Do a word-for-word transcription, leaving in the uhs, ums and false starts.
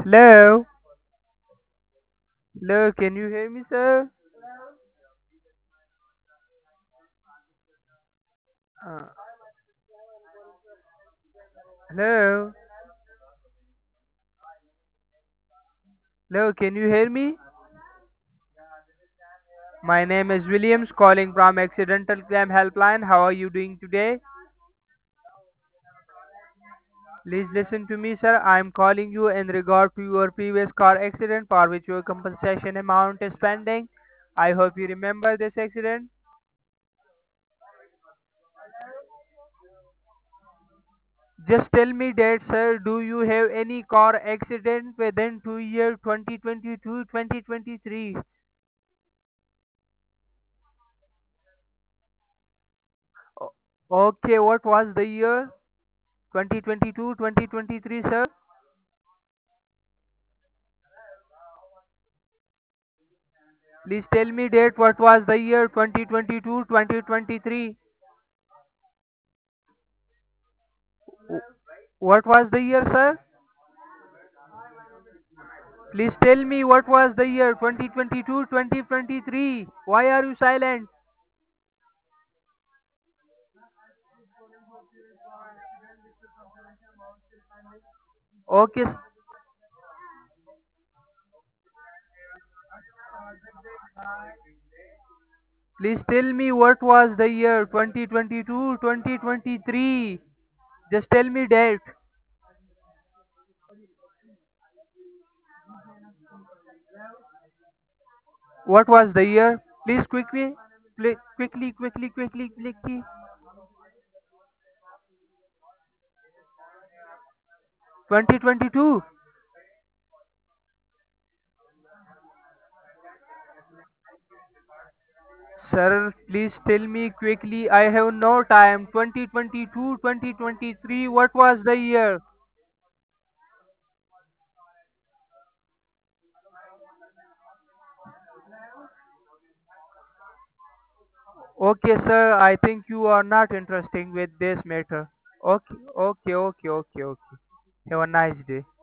Hello? Hello, can you hear me, sir? Uh, hello? Hello, can you hear me? My name is Williams, calling from Accidental Claim Helpline. How are you doing today? Please listen to me, sir. I am calling you in regard to your previous car accident for which your compensation amount is pending. I hope you remember this accident. Just tell me that, sir, do you have any car accident within two years, twenty twenty-two, twenty twenty-three? O- Okay, what was the year? twenty twenty-two, twenty twenty-three, sir? Please tell me date what was the year twenty twenty-two, twenty twenty-three. What was the year, sir? Please tell me what was the year twenty twenty-two, twenty twenty-three. Why are you silent? Okay, s- please tell me what was the year twenty twenty-two, twenty twenty-three. Just tell me date. What was the year? Please quickly, pli- quickly, quickly, quickly, quickly. twenty twenty-two. Sir, please tell me quickly. I have no time. twenty twenty-two, twenty twenty-three. What was the year? Okay, sir. I think you are not interested with this matter. Okay, okay, okay, okay, okay. Have a nice day.